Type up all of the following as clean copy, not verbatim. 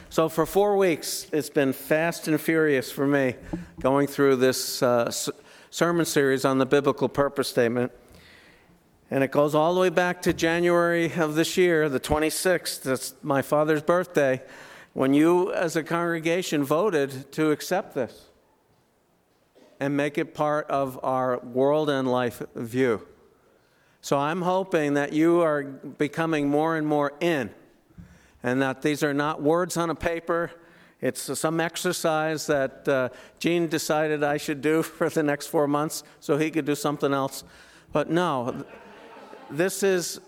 So for 4 weeks, it's been fast and furious for me going through this sermon series on the biblical purpose statement. And it goes all the way back to January of this year, the 26th. That's my father's birthday, when you as a congregation voted to accept this and make it part of our world and life view. So I'm hoping that you are becoming more and more in, and that these are not words on a paper. It's some exercise that Gene decided I should do for the next 4 months so he could do something else. But no, this is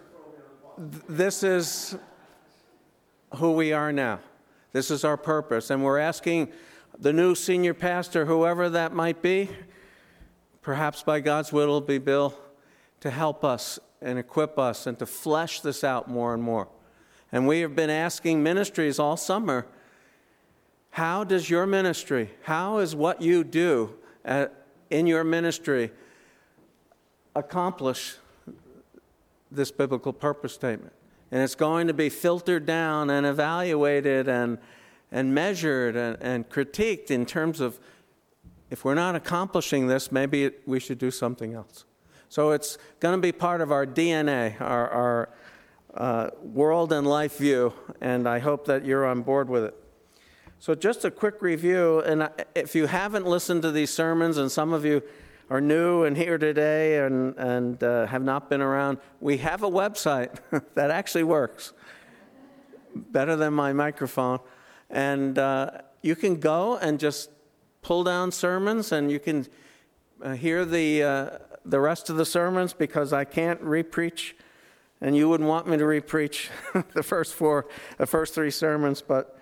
who we are now. This is our purpose. And we're asking the new senior pastor, whoever that might be, perhaps by God's will it'll be Bill, to help us and equip us and to flesh this out more and more. And we have been asking ministries all summer, how does your ministry, how is what you do in your ministry accomplish this biblical purpose statement? And it's going to be filtered down and evaluated and measured and critiqued in terms of, if we're not accomplishing this, maybe we should do something else. So it's going to be part of our DNA, our world and life view, and I hope that you're on board with it. So just a quick review, and if you haven't listened to these sermons, and some of you are new and here today and have not been around, we have a website that actually works better than my microphone, and you can go and just pull down sermons, and you can hear the rest of the sermons, because I can't repreach, and you wouldn't want me to repreach the first 3 sermons, but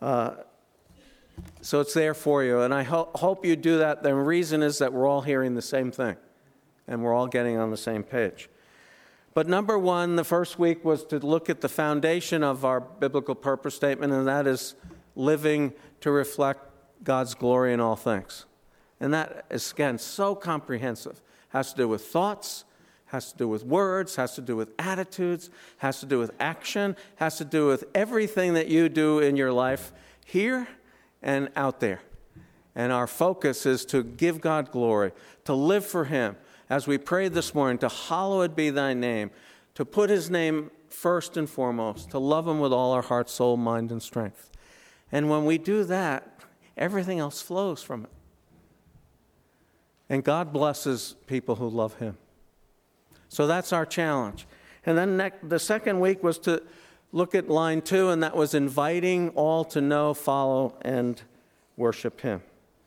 so it's there for you, and I hope you do that. The reason is that we're all hearing the same thing, and we're all getting on the same page. But number 1, the first week was to look at the foundation of our biblical purpose statement, and that is living to reflect God's glory in all things. And that is, again, so comprehensive. Has to do with thoughts, has to do with words, has to do with attitudes, has to do with action, has to do with everything that you do in your life here and out there. And our focus is to give God glory, to live for Him. As we prayed this morning, to hallowed be thy name, to put His name first and foremost, to love Him with all our heart, soul, mind, and strength. And when we do that, everything else flows from it. And God blesses people who love Him. So that's our challenge. And then the second week was to look at line 2, and that was inviting all to know, follow, and worship Him.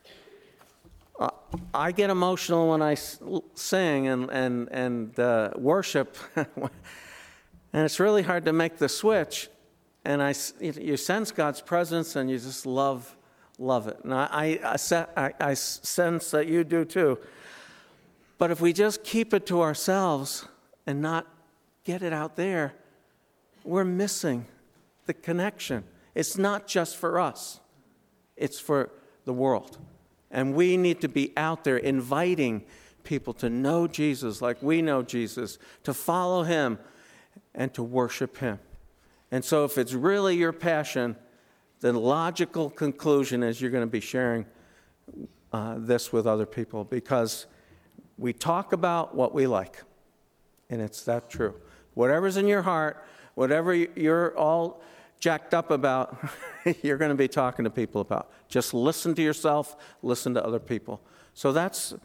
I get emotional when I sing and worship, and it's really hard to make the switch. And you sense God's presence, and you just love it. And I sense that you do too. But if we just keep it to ourselves and not get it out there, we're missing the connection. It's not just for us. It's for the world. And we need to be out there inviting people to know Jesus like we know Jesus, to follow Him, and to worship Him. And so if it's really your passion, the logical conclusion is you're going to be sharing this with other people, because we talk about what we like, and it's that true. Whatever's in your heart, whatever you're all jacked up about, you're going to be talking to people about. Just listen to yourself, listen to other people. So that's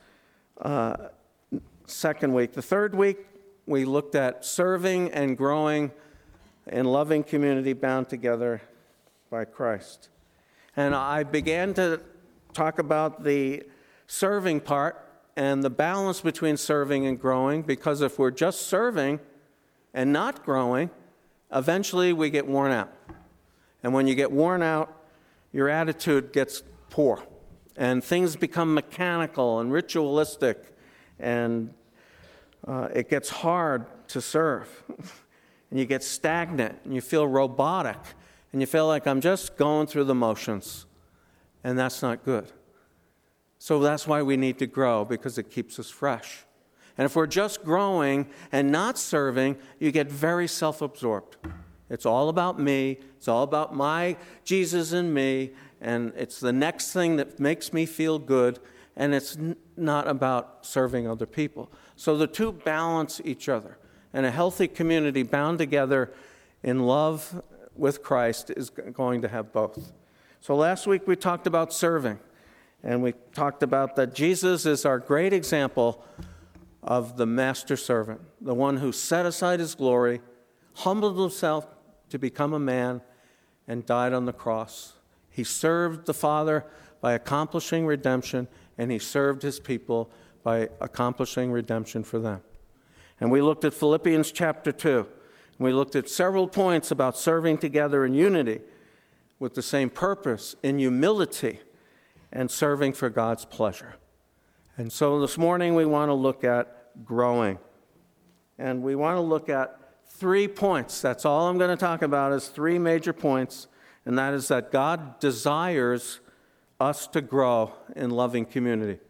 second week. The third week, we looked at serving and growing in loving community bound together by Christ. And I began to talk about the serving part and the balance between serving and growing, because if we're just serving and not growing, eventually we get worn out. And when you get worn out, your attitude gets poor, and things become mechanical and ritualistic, and it gets hard to serve. And you get stagnant, and you feel robotic, and you feel like I'm just going through the motions, and that's not good. So that's why we need to grow, because it keeps us fresh. And if we're just growing and not serving, you get very self-absorbed. It's all about me. It's all about my Jesus and me. And it's the next thing that makes me feel good. And it's not about serving other people. So the two balance each other. And a healthy community bound together in love with Christ is going to have both. So last week we talked about serving. And we talked about that Jesus is our great example of the master servant, the one who set aside his glory, humbled himself to become a man, and died on the cross. He served the Father by accomplishing redemption, and he served his people by accomplishing redemption for them. And we looked at Philippians chapter 2. And we looked at several points about serving together in unity with the same purpose, in humility, and serving for God's pleasure. And so this morning we want to look at growing. And we want to look at 3 points. That's all I'm going to talk about is 3 major points. And that is that God desires us to grow in loving community.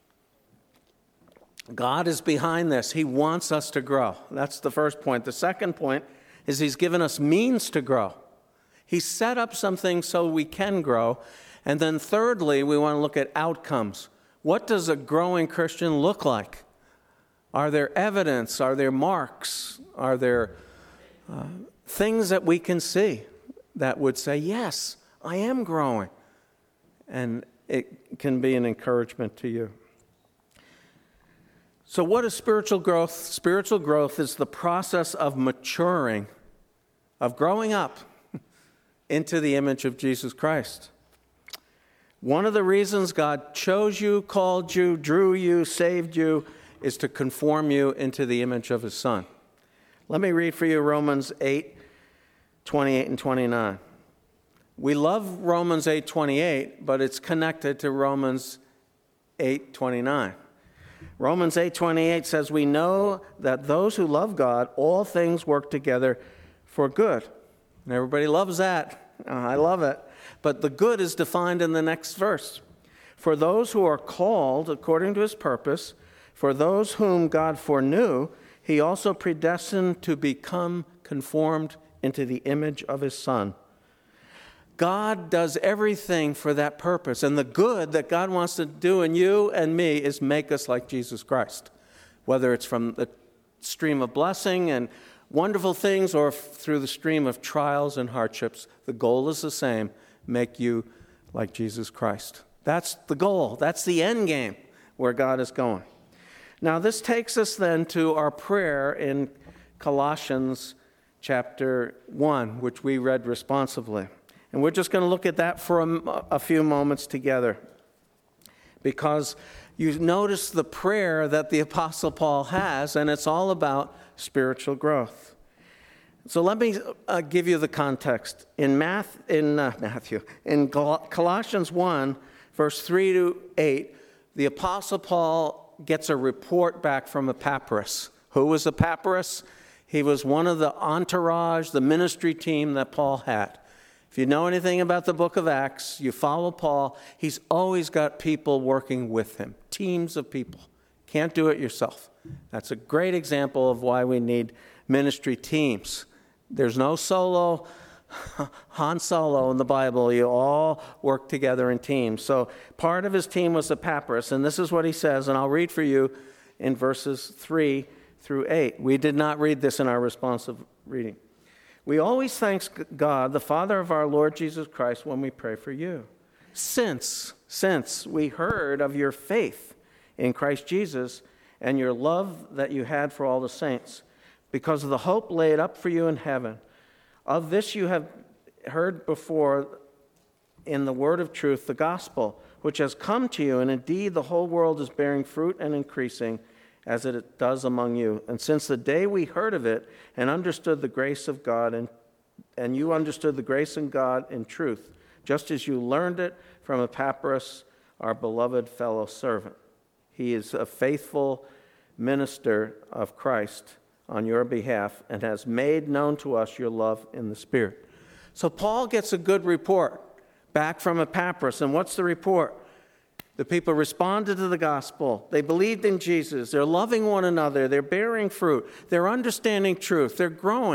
God is behind this. He wants us to grow. That's the first point. The second point is he's given us means to grow. He set up some things so we can grow. And then thirdly, we want to look at outcomes. What does a growing Christian look like? Are there evidence? Are there marks? Are there things that we can see that would say, yes, I am growing? And it can be an encouragement to you. So what is spiritual growth? Spiritual growth is the process of maturing, of growing up into the image of Jesus Christ. One of the reasons God chose you, called you, drew you, saved you, is to conform you into the image of his Son. Let me read for you Romans 8:28 and 29. We love Romans 8:28, but it's connected to Romans 8:29. Romans 8:28 says, we know that those who love God, all things work together for good. And everybody loves that. I love it. But the good is defined in the next verse. For those who are called according to his purpose, for those whom God foreknew, he also predestined to become conformed into the image of his Son. God does everything for that purpose. And the good that God wants to do in you and me is make us like Jesus Christ. Whether it's from the stream of blessing and wonderful things or through the stream of trials and hardships, the goal is the same. Make you like Jesus Christ. That's the goal. That's the end game where God is going. Now, this takes us then to our prayer in Colossians chapter 1, which we read responsively. And we're just going to look at that for a few moments together. Because you notice the prayer that the Apostle Paul has, and it's all about spiritual growth. So let me give you the context. In Colossians 1, verse 3 to 8, the Apostle Paul gets a report back from Epaphras. Who was Epaphras? He was one of the entourage, the ministry team that Paul had. If you know anything about the book of Acts, you follow Paul, he's always got people working with him, teams of people. Can't do it yourself. That's a great example of why we need ministry teams. There's no solo, Han Solo in the Bible. You all work together in teams. So part of his team was Epaphras, and this is what he says, and I'll read for you in verses 3 through 8. We did not read this in our responsive reading. We always thank God, the Father of our Lord Jesus Christ, when we pray for you. Since we heard of your faith in Christ Jesus and your love that you had for all the saints, because of the hope laid up for you in heaven. Of this you have heard before in the word of truth, the gospel, which has come to you, and indeed the whole world is bearing fruit and increasing, as it does among you. And since the day we heard of it and understood the grace of God, and you understood the grace of God in truth, just as you learned it from Epaphras, our beloved fellow servant. He is a faithful minister of Christ on your behalf and has made known to us your love in the Spirit. So Paul gets a good report back from Epaphras. And what's the report? The people responded to the gospel. They believed in Jesus. They're loving one another. They're bearing fruit. They're understanding truth. They're growing.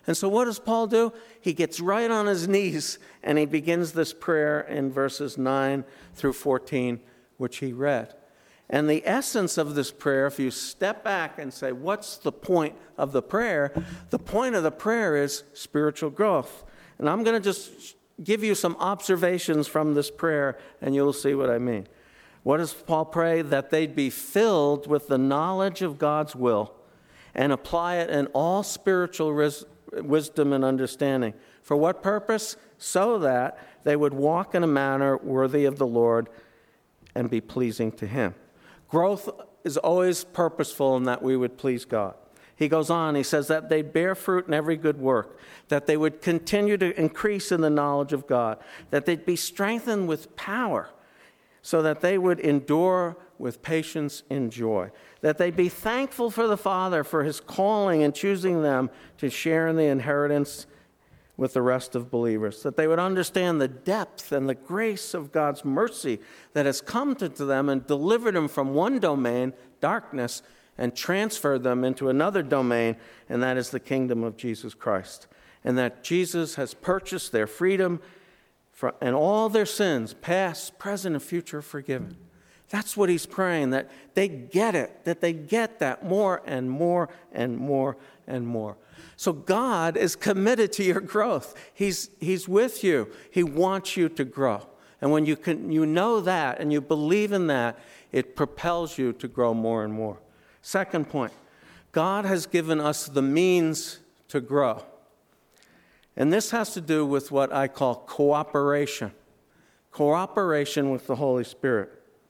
And so what does Paul do? He gets right on his knees and he begins this prayer in verses 9 through 14, which he read. And the essence of this prayer, if you step back and say, what's the point of the prayer? The point of the prayer is spiritual growth. And I'm going to just give you some observations from this prayer, and you'll see what I mean. What does Paul pray? That they'd be filled with the knowledge of God's will and apply it in all spiritual wisdom and understanding. For what purpose? So that they would walk in a manner worthy of the Lord and be pleasing to him. Growth is always purposeful in that we would please God. He goes on, he says that they bear fruit in every good work, that they would continue to increase in the knowledge of God, that they'd be strengthened with power, so that they would endure with patience in joy, that they be thankful for the Father for his calling and choosing them to share in the inheritance with the rest of believers, that they would understand the depth and the grace of God's mercy that has come to them and delivered them from one domain, darkness, and transferred them into another domain, and that is the kingdom of Jesus Christ. And that Jesus has purchased their freedom and all their sins, past, present, and future, forgiven. That's what he's praying, that they get it, that they get that more and more and more and more. So God is committed to your growth. He's with you. He wants you to grow. And when you know that and you believe in that, it propels you to grow more and more. Second point, God has given us the means to grow. And this has to do with what I call cooperation. Cooperation with the Holy Spirit.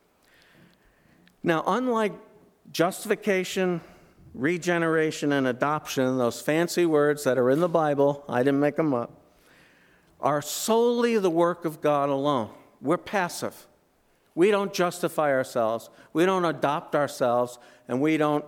Now, unlike justification, regeneration, and adoption, those fancy words that are in the Bible, I didn't make them up, are solely the work of God alone. We're passive. We don't justify ourselves. We don't adopt ourselves, and we don't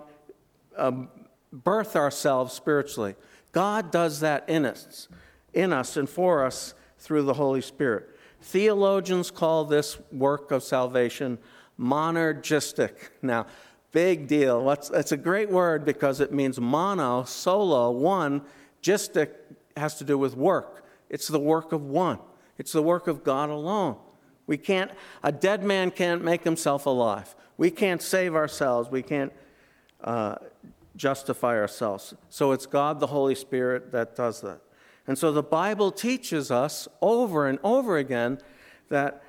birth ourselves spiritually. God does that in us and for us through the Holy Spirit. Theologians call this work of salvation monergistic. Now, big deal. It's a great word because it means mono, solo, one. Gistic has to do with work. It's the work of one. It's the work of God alone. A dead man can't make himself alive. We can't save ourselves. We can't justify ourselves. So it's God, the Holy Spirit, that does that. And so the Bible teaches us over and over again that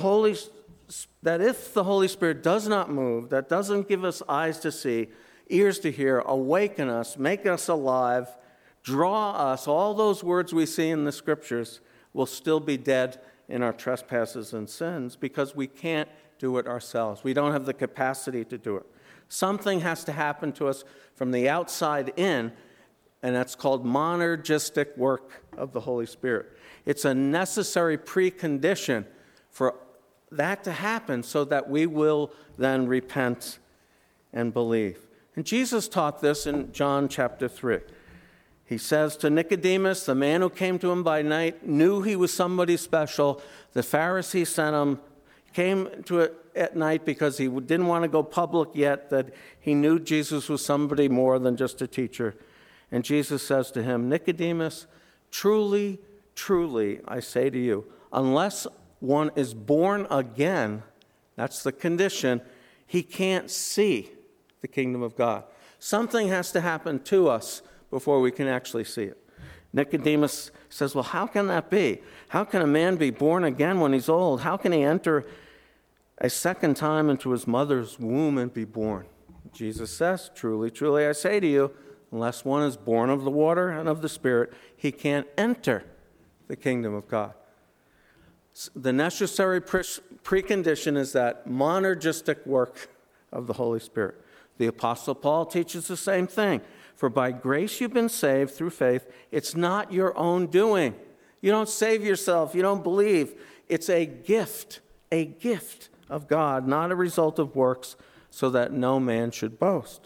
if the Holy Spirit does not move, that doesn't give us eyes to see, ears to hear, awaken us, make us alive, draw us, all those words we see in the Scriptures will still be dead in our trespasses and sins because we can't do it ourselves. We don't have the capacity to do it. Something has to happen to us from the outside in, and that's called monergistic work of the Holy Spirit. It's a necessary precondition for that to happen so that we will then repent and believe. And Jesus taught this in John chapter 3. He says to Nicodemus, the man who came to him by night, knew he was somebody special. The Pharisees sent him, came to it at night because he didn't want to go public yet, that he knew Jesus was somebody more than just a teacher. And Jesus says to him, Nicodemus, truly, truly, I say to you, unless one is born again, that's the condition, he can't see the kingdom of God. Something has to happen to us before we can actually see it. Nicodemus says, well, how can that be? How can a man be born again when he's old? How can he enter a second time into his mother's womb and be born? Jesus says, truly, truly, I say to you, unless one is born of the water and of the Spirit, he can't enter the kingdom of God. The necessary precondition is that monergistic work of the Holy Spirit. The Apostle Paul teaches the same thing. For by grace you've been saved through faith. It's not your own doing. You don't save yourself. You don't believe. It's a gift of God, not a result of works, so that no man should boast.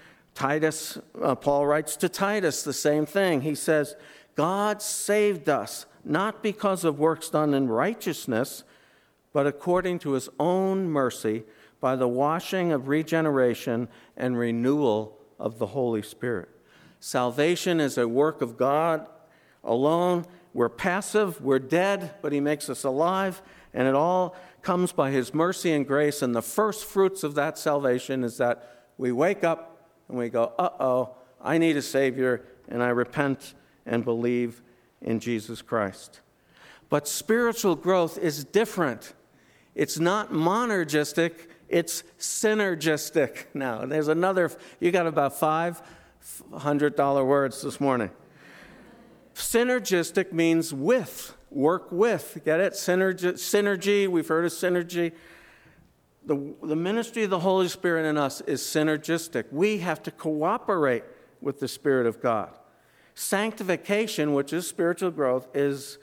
Paul writes to Titus the same thing. He says, God saved us, not because of works done in righteousness, but according to his own mercy, by the washing of regeneration and renewal of the Holy Spirit. Salvation is a work of God alone. We're passive, we're dead, but he makes us alive, and it all comes by his mercy and grace. And the first fruits of that salvation is that we wake up and we go, uh-oh, I need a Savior, and I repent and believe in Jesus Christ. But spiritual growth is different. It's not monergistic, it's synergistic. Now, there's another, you got about $500 words this morning. Synergistic means with, work with. Get it? Synergy, we've heard of synergy. The ministry of the Holy Spirit in us is synergistic. We have to cooperate with the Spirit of God. Sanctification, which is spiritual growth, is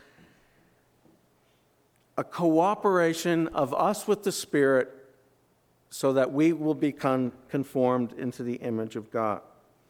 a cooperation of us with the Spirit so that we will become conformed into the image of God.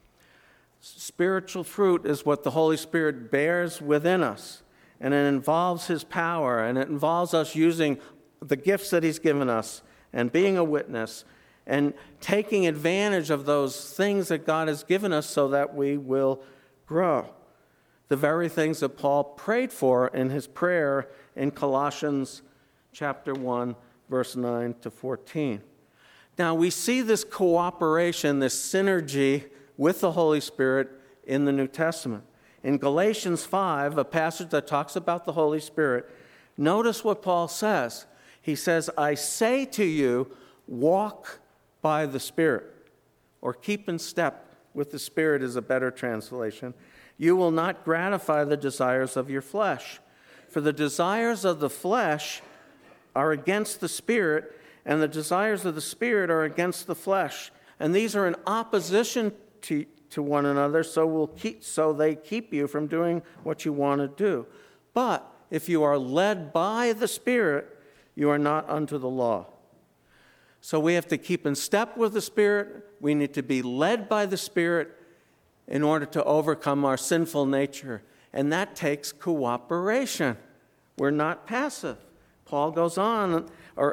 Spiritual fruit is what the Holy Spirit bears within us, and it involves his power, and it involves us using the gifts that he's given us and being a witness and taking advantage of those things that God has given us so that we will grow. The very things that Paul prayed for in his prayer in Colossians chapter 1, verse 9 to 14. Now, we see this cooperation, this synergy with the Holy Spirit in the New Testament. In Galatians 5, a passage that talks about the Holy Spirit, notice what Paul says. He says, I say to you, walk by the Spirit, or keep in step with the Spirit is a better translation. You will not gratify the desires of your flesh. For the desires of the flesh are against the Spirit, and the desires of the Spirit are against the flesh. And these are in opposition to one another, so they keep you from doing what you want to do. But if you are led by the Spirit, you are not unto the law. So we have to keep in step with the Spirit. We need to be led by the Spirit in order to overcome our sinful nature. And that takes cooperation. We're not passive. Paul goes on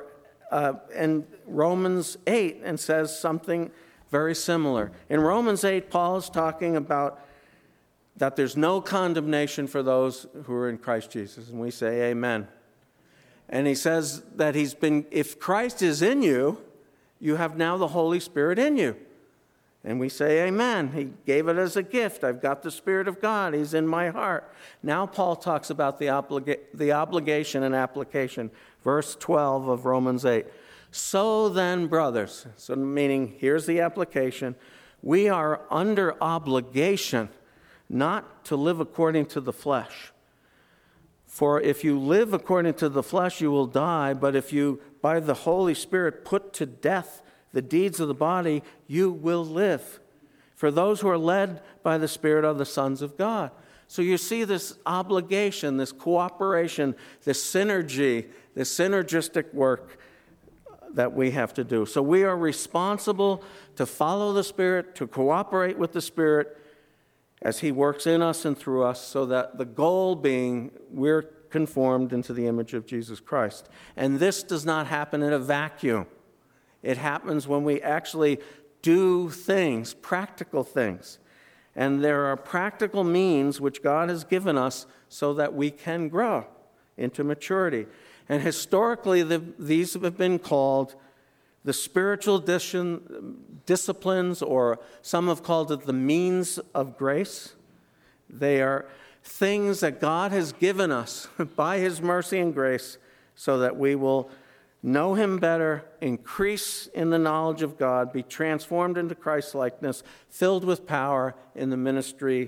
in Romans 8 and says something very similar. In Romans 8, Paul is talking about that there's no condemnation for those who are in Christ Jesus. And we say amen. And he says that if Christ is in you, you have now the Holy Spirit in you. And we say amen. He gave it as a gift. I've got the Spirit of God. He's in my heart. Now Paul talks about the obligation and application. Verse 12 of Romans 8. So then, brothers, so meaning here's the application, we are under obligation not to live according to the flesh. For if you live according to the flesh, you will die. But if you, by the Holy Spirit, put to death the deeds of the body, you will live. For those who are led by the Spirit are the sons of God. So you see this obligation, this cooperation, this synergy, this synergistic work that we have to do. So we are responsible to follow the Spirit, to cooperate with the Spirit as he works in us and through us, so that the goal being we're conformed into the image of Jesus Christ. And this does not happen in a vacuum. It happens when we actually do things, practical things. And there are practical means which God has given us so that we can grow into maturity. And historically, these have been called the spiritual disciplines, or some have called it the means of grace. They are things that God has given us by his mercy and grace so that we will know him better, increase in the knowledge of God, be transformed into Christ-likeness, filled with power in the ministry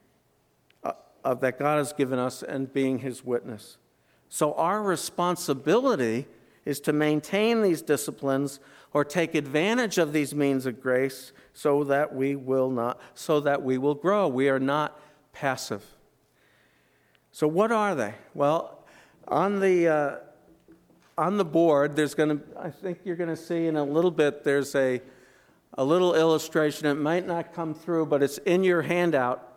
that God has given us, and being his witness. So our responsibility is to maintain these disciplines or take advantage of these means of grace so that we will grow. We are not passive. So what are they? Well, on the board, I think you're going to see in a little bit, there's a little illustration. It might not come through, but it's in your handout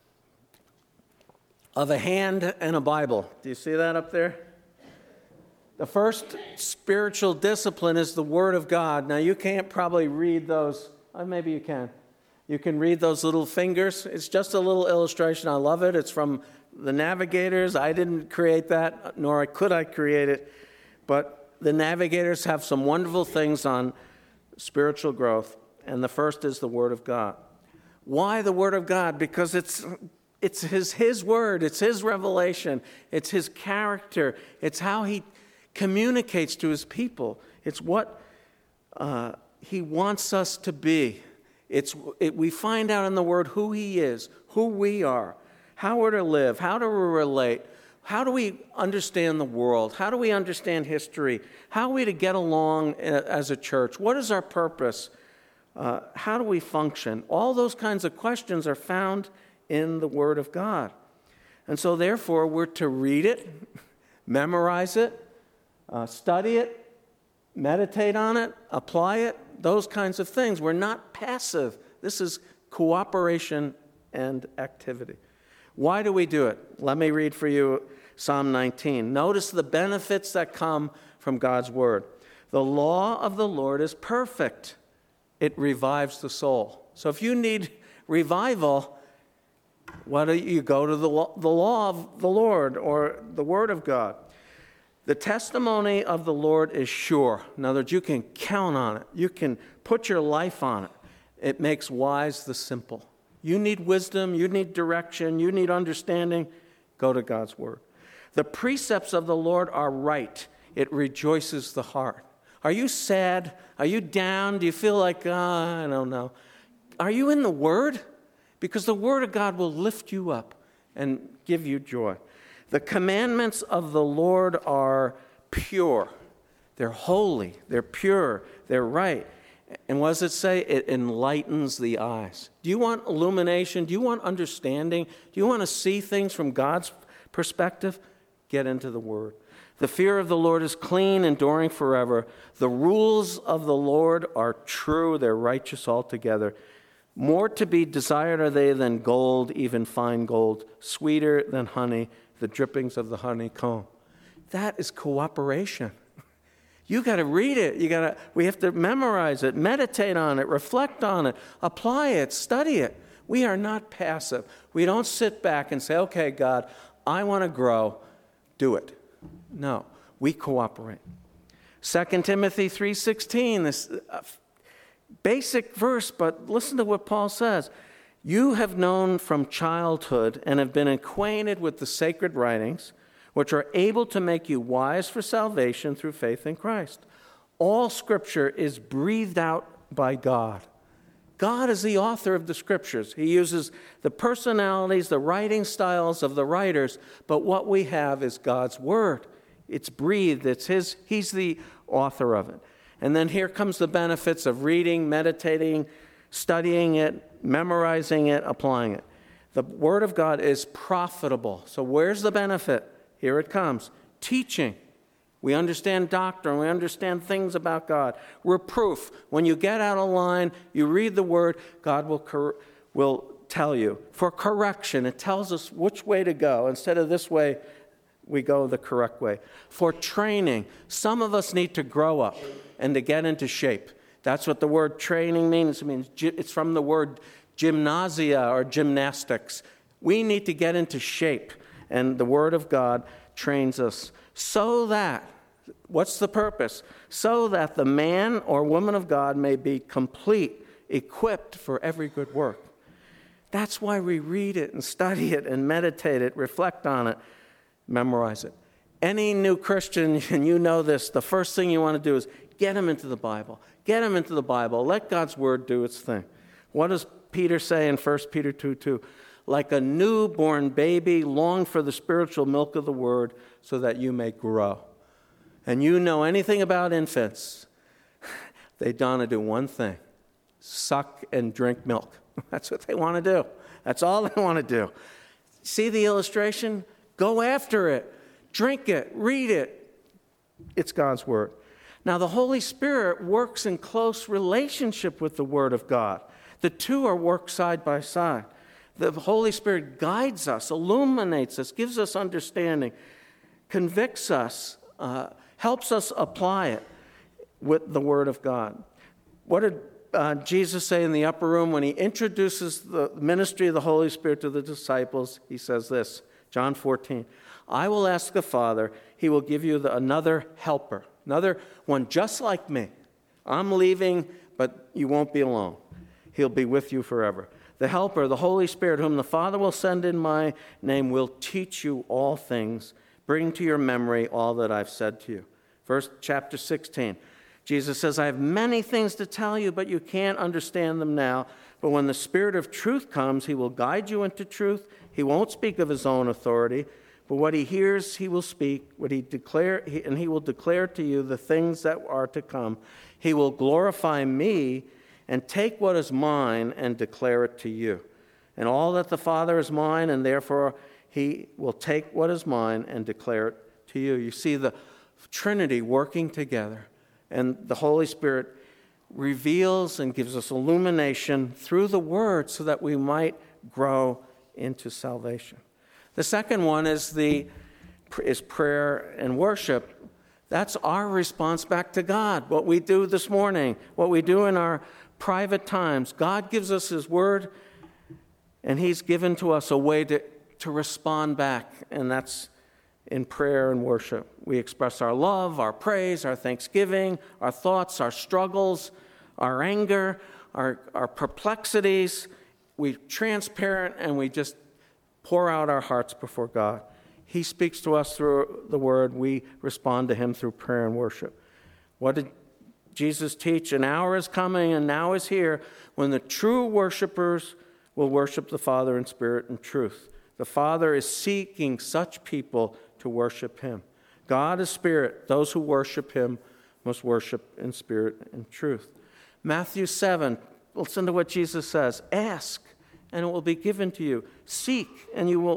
of a hand and a Bible. Do you see that up there? The first spiritual discipline is the Word of God. Now, you can't probably read those. Maybe you can. You can read those little fingers. It's just a little illustration. I love it. It's from the Navigators. I didn't create that, nor could I create it. But the Navigators have some wonderful things on spiritual growth. And the first is the Word of God. Why the Word of God? Because it's his Word. It's His revelation. It's His character. It's how He communicates to His people. It's what He wants us to be. We find out in the Word who He is, who we are, how we're to live, how do we relate, how do we understand the world, how do we understand history, how are we to get along as a church, what is our purpose, how do we function? All those kinds of questions are found in the Word of God. And so therefore, we're to read it, memorize it, study it, meditate on it, apply it, those kinds of things. We're not passive. This is cooperation and activity. Why do we do it? Let me read for you Psalm 19. Notice the benefits that come from God's Word. The law of the Lord is perfect. It revives the soul. So if you need revival, why don't you go to the law of the Lord or the Word of God? The testimony of the Lord is sure. In other words, you can count on it. You can put your life on it. It makes wise the simple. You need wisdom. You need direction. You need understanding. Go to God's Word. The precepts of the Lord are right. It rejoices the heart. Are you sad? Are you down? Do you feel like, I don't know? Are you in the Word? Because the Word of God will lift you up and give you joy. The commandments of the Lord are pure. They're holy. They're pure. They're right. And what does it say? It enlightens the eyes. Do you want illumination? Do you want understanding? Do you want to see things from God's perspective? Get into the Word. The fear of the Lord is clean, enduring forever. The rules of the Lord are true. They're righteous altogether. More to be desired are they than gold, even fine gold, sweeter than honey, the drippings of the honeycomb. That is cooperation. You got to read it. We have to memorize it, meditate on it, reflect on it, apply it, study it. We are not passive. We don't sit back and say, okay, God, I want to grow. Do it. No, we cooperate. 2 Timothy 3:16, this basic verse, but listen to what Paul says. You have known from childhood and have been acquainted with the sacred writings, which are able to make you wise for salvation through faith in Christ. All Scripture is breathed out by God. God is the author of the Scriptures. He uses the personalities, the writing styles of the writers, but what we have is God's Word. It's breathed. It's His. He's the author of it. And then here comes the benefits of reading, meditating, studying it, memorizing it, applying it. The Word of God is profitable. So where's the benefit? Here it comes. Teaching. We understand doctrine. We understand things about God. Reproof. When you get out of line, you read the Word, God will tell you. For correction, it tells us which way to go. Instead of this way, we go the correct way. For training, some of us need to grow up and to get into shape. That's what the word training means. It means it's from the word gymnasia or gymnastics. We need to get into shape, and the Word of God trains us so that, what's the purpose? So that the man or woman of God may be complete, equipped for every good work. That's why we read it and study it and meditate it, reflect on it, memorize it. Any new Christian, and you know this, the first thing you want to do is get them into the Bible. Get them into the Bible. Let God's Word do its thing. What does Peter say in 1 Peter 2:2? Like a newborn baby, long for the spiritual milk of the Word so that you may grow. And you know anything about infants, they want to do one thing, suck and drink milk. That's what they want to do. That's all they want to do. See the illustration? Go after it. Drink it. Read it. It's God's Word. Now, the Holy Spirit works in close relationship with the Word of God. The two are worked side by side. The Holy Spirit guides us, illuminates us, gives us understanding, convicts us, helps us apply it with the Word of God. What did Jesus say in the upper room when he introduces the ministry of the Holy Spirit to the disciples? He says this, John 14, I will ask the Father, he will give you another helper, another one just like me. I'm leaving, but you won't be alone. He'll be with you forever. The helper, the Holy Spirit, whom the Father will send in my name, will teach you all things, bring to your memory all that I've said to you. Chapter 16. Jesus says, I have many things to tell you, but you can't understand them now. But when the Spirit of truth comes, he will guide you into truth. He won't speak of his own authority, but what he hears, he will speak. And he will declare to you the things that are to come. He will glorify me and take what is mine and declare it to you. And all that the Father is mine, and therefore he will take what is mine and declare it to you. You see the Trinity working together. And the Holy Spirit reveals and gives us illumination through the Word so that we might grow into salvation. The second one is prayer and worship. That's our response back to God, what we do this morning, what we do in our private times. God gives us his Word, and he's given to us a way to respond back, and that's in prayer and worship. We express our love, our praise, our thanksgiving, our thoughts, our struggles, our anger, our perplexities. We're transparent and we just pour out our hearts before God. He speaks to us through the Word. We respond to him through prayer and worship. What did Jesus teach? An hour is coming and now is here when the true worshipers will worship the Father in spirit and truth. The Father is seeking such people to worship him. God is spirit. Those who worship him must worship in spirit and truth. Matthew 7, listen to what Jesus says. Ask, and it will be given to you. Seek, and you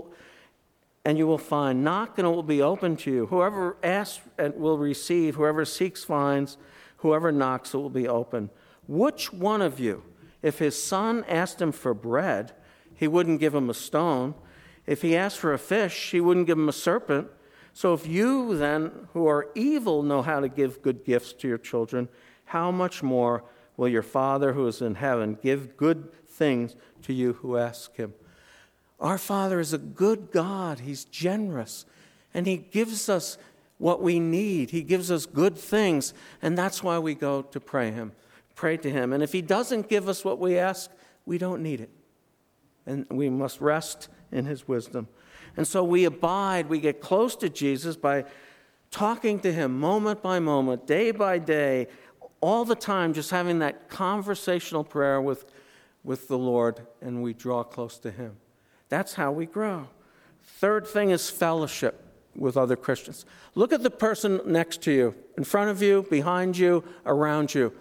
will find. Knock, and it will be open to you. Whoever asks will receive. Whoever seeks finds. Whoever knocks, it will be open. Which one of you, if his son asked him for bread, he wouldn't give him a stone? If he asked for a fish, he wouldn't give him a serpent. So if you then, who are evil, know how to give good gifts to your children, how much more will your Father who is in heaven give good things to you who ask him? Our Father is a good God. He's generous, and he gives us what we need. He gives us good things, and that's why we go to pray to him. And if he doesn't give us what we ask, we don't need it. And we must rest in his wisdom. And so we abide, we get close to Jesus by talking to him moment by moment, day by day, all the time, just having that conversational prayer with the Lord, and we draw close to him. That's how we grow. Third thing is fellowship with other Christians. Look at the person next to you, in front of you, behind you, around you.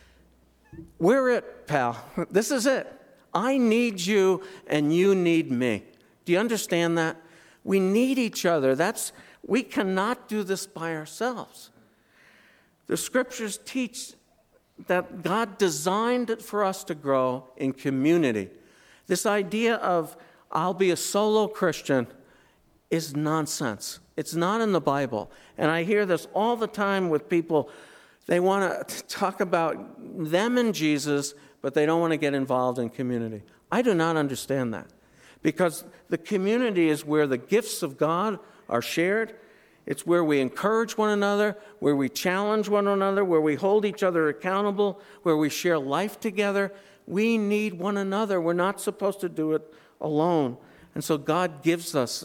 We're it, pal. This is it. I need you and you need me. Do you understand that? We need each other. We cannot do this by ourselves. The scriptures teach that God designed it for us to grow in community. This idea of I'll be a solo Christian is nonsense. It's not in the Bible. And I hear this all the time with people. They want to talk about them and Jesus, but they don't want to get involved in community. I do not understand that, because the community is where the gifts of God are shared. It's where we encourage one another, where we challenge one another, where we hold each other accountable, where we share life together. We need one another. We're not supposed to do it alone. And so God gives us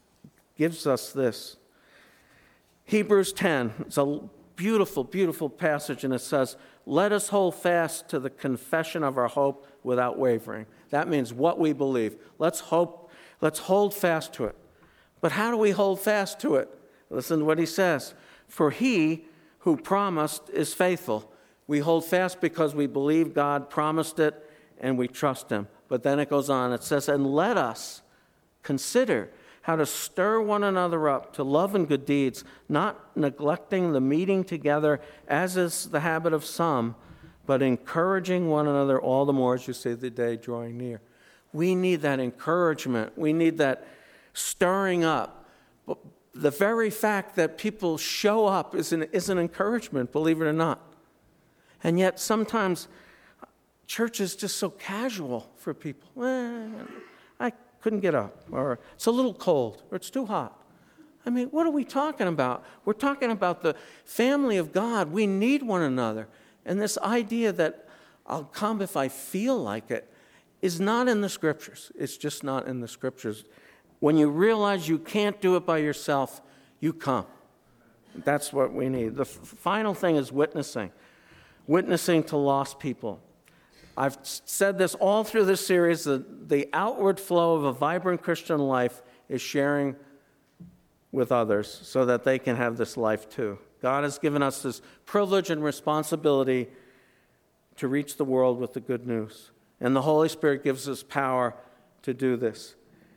this. Hebrews 10, it's a beautiful, beautiful passage, and it says, let us hold fast to the confession of our hope without wavering. That means what we believe. Let's hold fast to it. But how do we hold fast to it? Listen to what he says. For he who promised is faithful. We hold fast because we believe God promised it and we trust him. But then it goes on. It says, and let us consider how to stir one another up to love and good deeds, not neglecting the meeting together, as is the habit of some, but encouraging one another all the more as you see the day drawing near. We need that encouragement. We need that stirring up. But the very fact that people show up is an encouragement, believe it or not. And yet sometimes church is just so casual for people. I couldn't get up, or it's a little cold, or it's too hot. I mean, what are we talking about? We're talking about the family of God. We need one another. And this idea that I'll come if I feel like it is not in the Scriptures. It's just not in the Scriptures. When you realize you can't do it by yourself, you come. That's what we need. The final thing is witnessing. Witnessing to lost people. I've said this all through this series. The outward flow of a vibrant Christian life is sharing with others so that they can have this life too. God has given us this privilege and responsibility to reach the world with the good news. And the Holy Spirit gives us power to do this.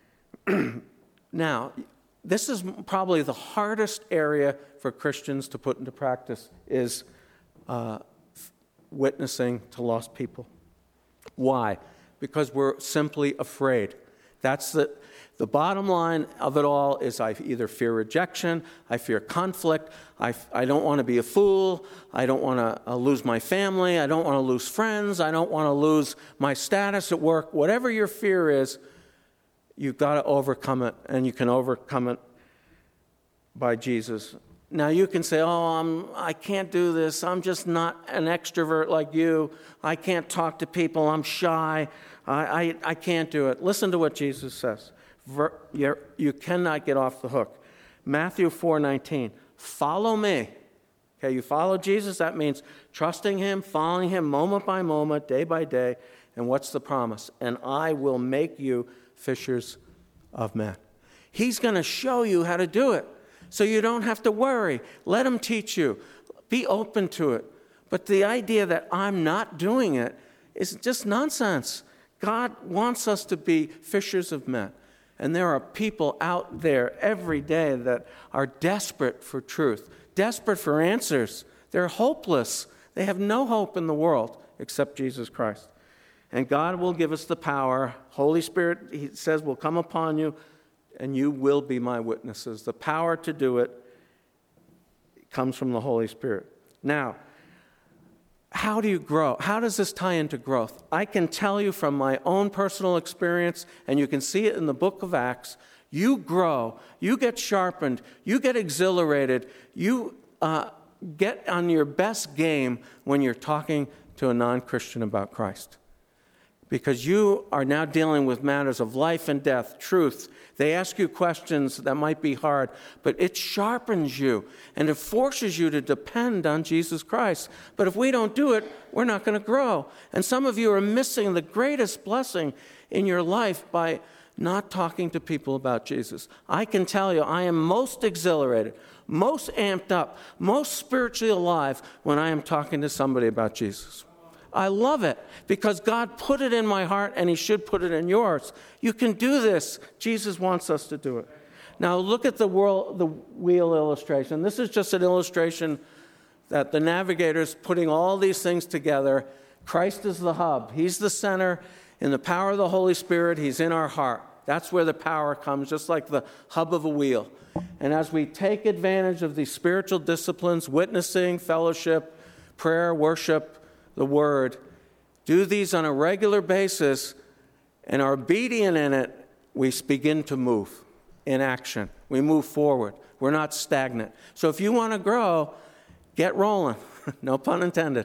Now, this is probably the hardest area for Christians to put into practice is witnessing to lost people. Why? Because we're simply afraid. That's the bottom line of it all is I either fear rejection, I fear conflict, I don't want to be a fool, I don't want to lose my family, I don't want to lose friends, I don't want to lose my status at work. Whatever your fear is, you've got to overcome it, and you can overcome it by Jesus. Now you can say, I can't do this, I'm just not an extrovert like you, I can't talk to people, I'm shy, I can't do it. Listen to what Jesus says. You cannot get off the hook. Matthew 4:19, follow me. Okay, you follow Jesus, that means trusting him, following him moment by moment, day by day. And what's the promise? And I will make you fishers of men. He's going to show you how to do it, so you don't have to worry. Let him teach you. Be open to it. But the idea that I'm not doing it is just nonsense. God wants us to be fishers of men. And there are people out there every day that are desperate for truth, desperate for answers. They're hopeless. They have no hope in the world except Jesus Christ. And God will give us the power. Holy Spirit, he says, will come upon you, and you will be my witnesses. The power to do it comes from the Holy Spirit. Now, how do you grow? How does this tie into growth? I can tell you from my own personal experience, and you can see it in the book of Acts, you grow, you get sharpened, you get exhilarated, you get on your best game when you're talking to a non-Christian about Christ. Because you are now dealing with matters of life and death, truth. They ask you questions that might be hard, but it sharpens you and it forces you to depend on Jesus Christ. But if we don't do it, we're not going to grow. And some of you are missing the greatest blessing in your life by not talking to people about Jesus. I can tell you, I am most exhilarated, most amped up, most spiritually alive when I am talking to somebody about Jesus. I love it because God put it in my heart, and he should put it in yours. You can do this. Jesus wants us to do it. Now look at the wheel illustration. This is just an illustration that the navigator's putting all these things together. Christ is the hub. He's the center. In the power of the Holy Spirit, he's in our heart. That's where the power comes, just like the hub of a wheel. And as we take advantage of these spiritual disciplines, witnessing, fellowship, prayer, worship, the word, do these on a regular basis, and are obedient in it, we begin to move in action. We move forward. We're not stagnant. So if you want to grow, get rolling, no pun intended,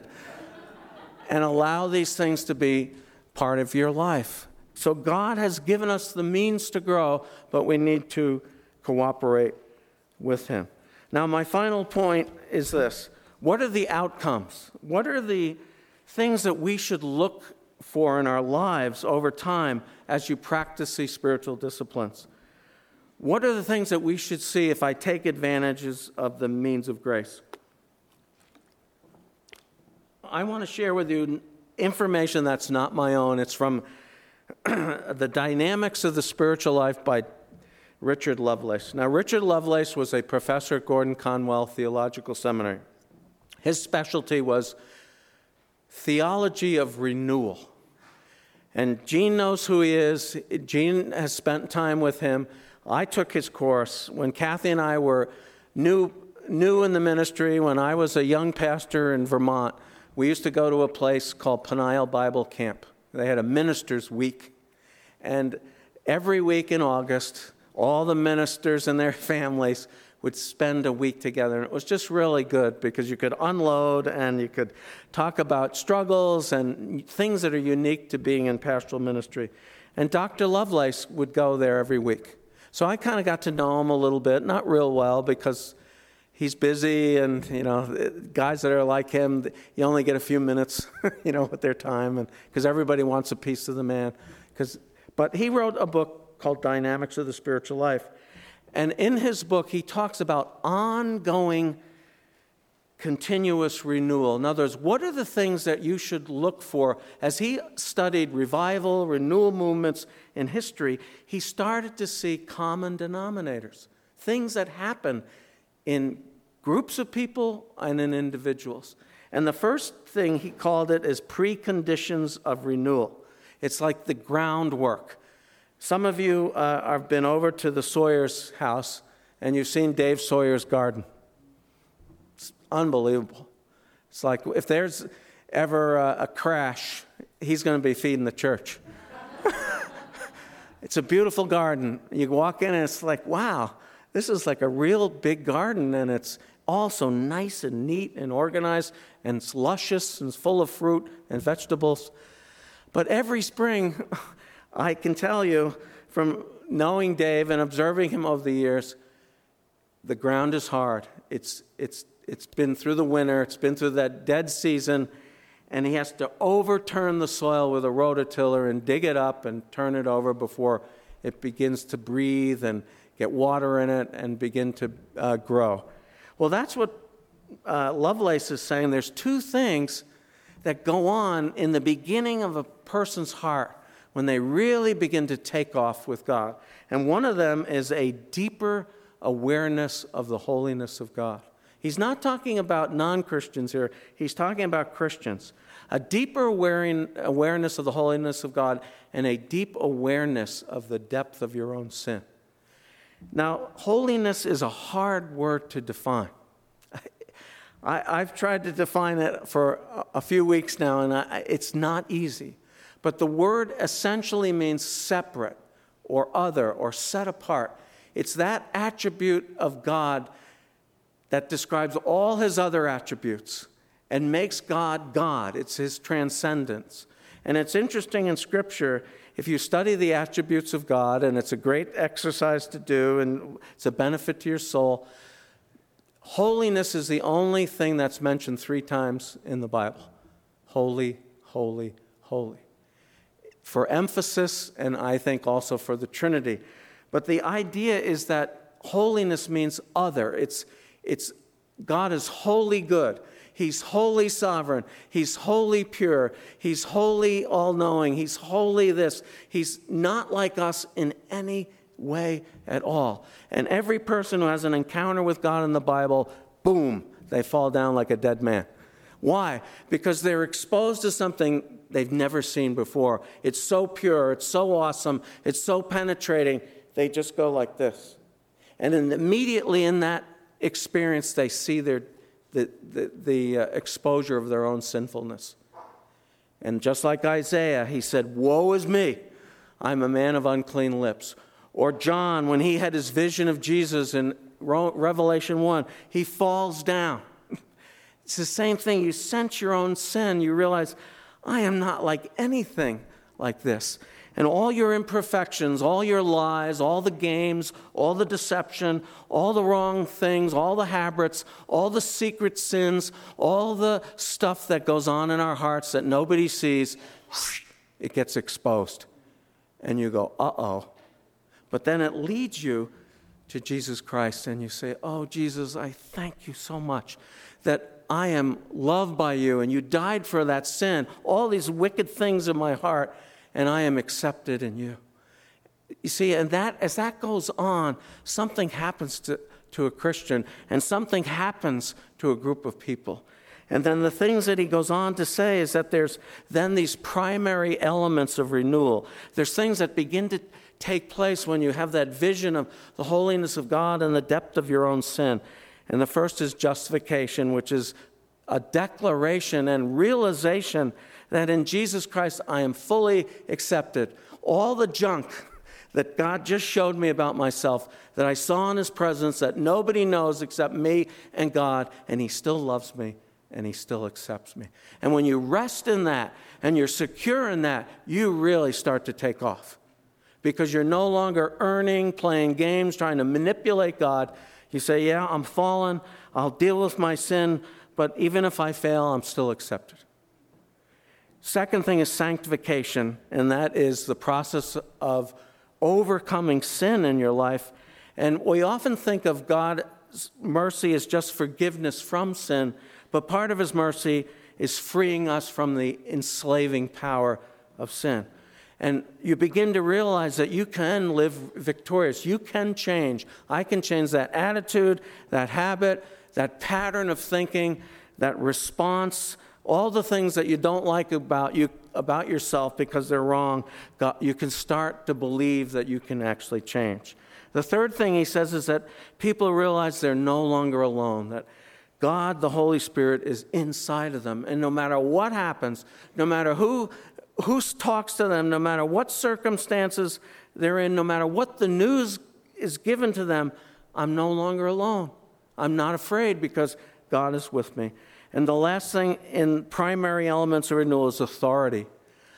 and allow these things to be part of your life. So God has given us the means to grow, but we need to cooperate with him. Now, my final point is this. What are the outcomes? What are the things that we should look for in our lives over time as you practice these spiritual disciplines? What are the things that we should see if I take advantages of the means of grace? I want to share with you information that's not my own. It's from The Dynamics of the Spiritual Life by Richard Lovelace. Now, Richard Lovelace was a professor at Gordon Conwell Theological Seminary. His specialty was theology of renewal. And Gene knows who he is. Gene has spent time with him. I took his course. When Kathy and I were new in the ministry, when I was a young pastor in Vermont, we used to go to a place called Peniel Bible Camp. They had a minister's week. And every week in August, all the ministers and their families would spend a week together. And it was just really good because you could unload and you could talk about struggles and things that are unique to being in pastoral ministry. And Dr. Lovelace would go there every week. So I kind of got to know him a little bit, not real well because he's busy and, guys that are like him, you only get a few minutes, with their time, and because everybody wants a piece of the man. But he wrote a book called Dynamics of the Spiritual Life. And in his book, he talks about ongoing, continuous renewal. In other words, what are the things that you should look for? As he studied revival, renewal movements in history, he started to see common denominators, things that happen in groups of people and in individuals. And the first thing he called it is preconditions of renewal. It's like the groundwork. Some of you have been over to the Sawyer's house, and you've seen Dave Sawyer's garden. It's unbelievable. It's like if there's ever a crash, he's going to be feeding the church. It's a beautiful garden. You walk in, and it's like, wow, this is like a real big garden, and it's also nice and neat and organized, and it's luscious and it's full of fruit and vegetables. But every spring, I can tell you from knowing Dave and observing him over the years, the ground is hard. It's been through the winter, it's been through that dead season, and he has to overturn the soil with a rototiller and dig it up and turn it over before it begins to breathe and get water in it and begin to grow. Well, that's what Lovelace is saying. There's two things that go on in the beginning of a person's heart when they really begin to take off with God. And one of them is a deeper awareness of the holiness of God. He's not talking about non-Christians here. He's talking about Christians. A deeper awareness of the holiness of God and a deep awareness of the depth of your own sin. Now, holiness is a hard word to define. I've tried to define it for a few weeks now, and it's not easy. But the word essentially means separate or other or set apart. It's that attribute of God that describes all his other attributes and makes God God. It's his transcendence. And it's interesting in Scripture, if you study the attributes of God, and it's a great exercise to do, and it's a benefit to your soul, holiness is the only thing that's mentioned 3 times in the Bible. Holy, holy, holy. For emphasis, and I think also for the Trinity. But the idea is that holiness means other. It's God is wholly good. He's wholly sovereign. He's wholly pure. He's wholly all-knowing. He's wholly this. He's not like us in any way at all. And every person who has an encounter with God in the Bible, boom, they fall down like a dead man. Why? Because they're exposed to something they've never seen before. It's so pure. It's so awesome. It's so penetrating. They just go like this. And then immediately in that experience, they see the exposure of their own sinfulness. And just like Isaiah, he said, "Woe is me, I'm a man of unclean lips." Or John, when he had his vision of Jesus in Revelation 1, he falls down. It's the same thing. You sense your own sin. You realize, I am not like anything like this. And all your imperfections, all your lies, all the games, all the deception, all the wrong things, all the habits, all the secret sins, all the stuff that goes on in our hearts that nobody sees, it gets exposed. And you go, uh-oh. But then it leads you to Jesus Christ, and you say, "Oh, Jesus, I thank you so much that I am loved by you, and you died for that sin, all these wicked things in my heart, and I am accepted in you." You see, and that as that goes on, something happens to a Christian, and something happens to a group of people. And then the things that he goes on to say is that there's then these primary elements of renewal. There's things that begin to take place when you have that vision of the holiness of God and the depth of your own sin. And the first is justification, which is a declaration and realization that in Jesus Christ I am fully accepted. All the junk that God just showed me about myself, that I saw in his presence, that nobody knows except me and God, and he still loves me and he still accepts me. And when you rest in that and you're secure in that, you really start to take off. Because you're no longer earning, playing games, trying to manipulate God. You say, yeah, I'm fallen, I'll deal with my sin, but even if I fail, I'm still accepted. Second thing is sanctification, and that is the process of overcoming sin in your life. And we often think of God's mercy as just forgiveness from sin, but part of his mercy is freeing us from the enslaving power of sin. And you begin to realize that you can live victorious. You can change. I can change that attitude, that habit, that pattern of thinking, that response, all the things that you don't like about yourself because they're wrong. You can start to believe that you can actually change. The third thing he says is that people realize they're no longer alone, that God, the Holy Spirit, is inside of them. And no matter what happens, no matter who talks to them, no matter what circumstances they're in, no matter what the news is given to them, I'm no longer alone. I'm not afraid because God is with me. And the last thing in primary elements of renewal is authority.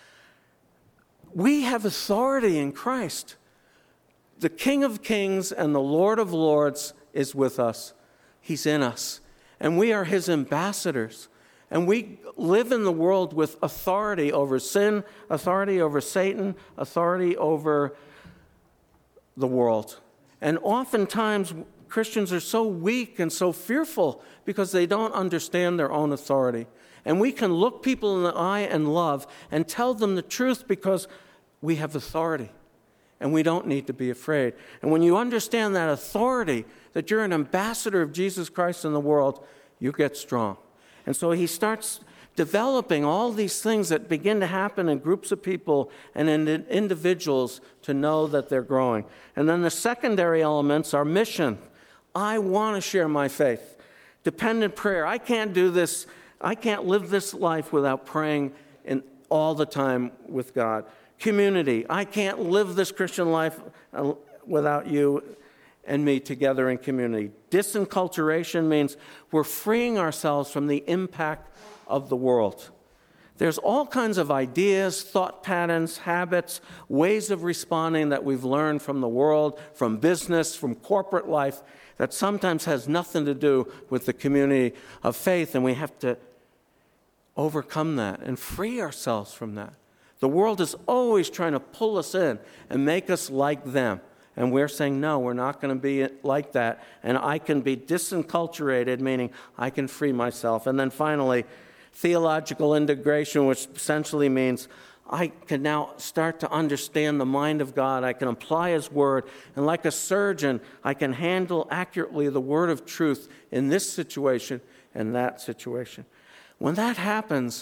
We have authority in Christ. The King of Kings and the Lord of Lords is with us. He's in us. And we are his ambassadors. And we live in the world with authority over sin, authority over Satan, authority over the world. And oftentimes, Christians are so weak and so fearful because they don't understand their own authority. And we can look people in the eye and love and tell them the truth because we have authority. And we don't need to be afraid. And when you understand that authority, that you're an ambassador of Jesus Christ in the world, you get strong. And so he starts developing all these things that begin to happen in groups of people and in individuals to know that they're growing. And then the secondary elements are mission. I want to share my faith. Dependent prayer. I can't do this. I can't live this life without praying all the time with God. Community. I can't live this Christian life without you and me together in community. Disenculturation means we're freeing ourselves from the impact of the world. There's all kinds of ideas, thought patterns, habits, ways of responding that we've learned from the world, from business, from corporate life, that sometimes has nothing to do with the community of faith, and we have to overcome that and free ourselves from that. The world is always trying to pull us in and make us like them. And we're saying, no, we're not going to be like that. And I can be disenculturated, meaning I can free myself. And then finally, theological integration, which essentially means I can now start to understand the mind of God. I can apply his word. And like a surgeon, I can handle accurately the word of truth in this situation and that situation. When that happens,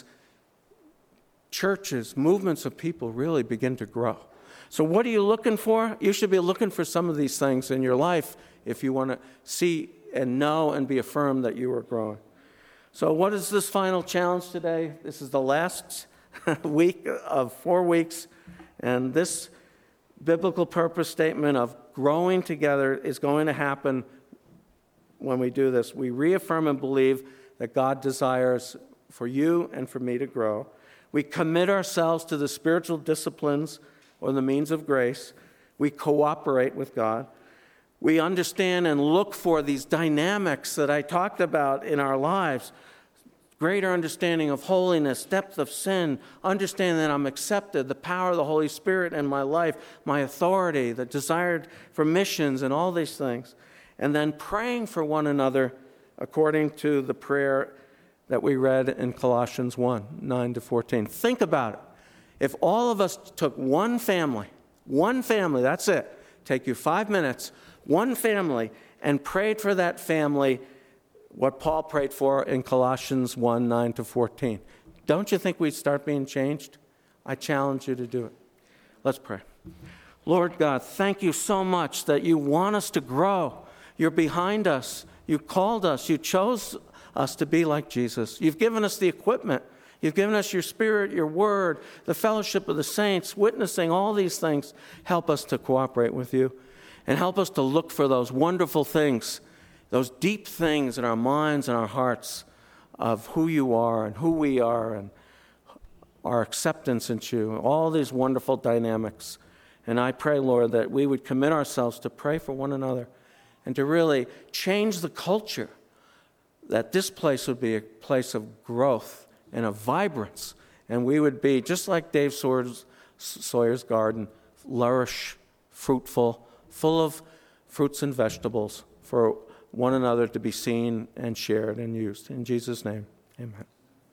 churches, movements of people really begin to grow. So what are you looking for? You should be looking for some of these things in your life if you want to see and know and be affirmed that you are growing. So what is this final challenge today? This is the last week of 4 weeks, and this biblical purpose statement of growing together is going to happen when we do this. We reaffirm and believe that God desires for you and for me to grow. We commit ourselves to the spiritual disciplines or the means of grace. We cooperate with God. We understand and look for these dynamics that I talked about in our lives. Greater understanding of holiness, depth of sin, understanding that I'm accepted, the power of the Holy Spirit in my life, my authority, the desire for missions and all these things. And then praying for one another according to the prayer that we read in Colossians 1, 9-14. Think about it. If all of us took one family, that's it. Take you 5 minutes, one family, and prayed for that family what Paul prayed for in Colossians 1, 9-14. Don't you think we'd start being changed? I challenge you to do it. Let's pray. Lord God, thank you so much that you want us to grow. You're behind us. You called us. You chose us to be like Jesus. You've given us the equipment. You've given us your Spirit, your Word, the fellowship of the saints, witnessing, all these things. Help us to cooperate with you and help us to look for those wonderful things, those deep things in our minds and our hearts of who you are and who we are and our acceptance in you, all these wonderful dynamics. And I pray, Lord, that we would commit ourselves to pray for one another and to really change the culture, that this place would be a place of growth and of vibrance, and we would be, just like Dave Sawyer's garden, flourish, fruitful, full of fruits and vegetables for one another to be seen and shared and used. In Jesus' name, amen.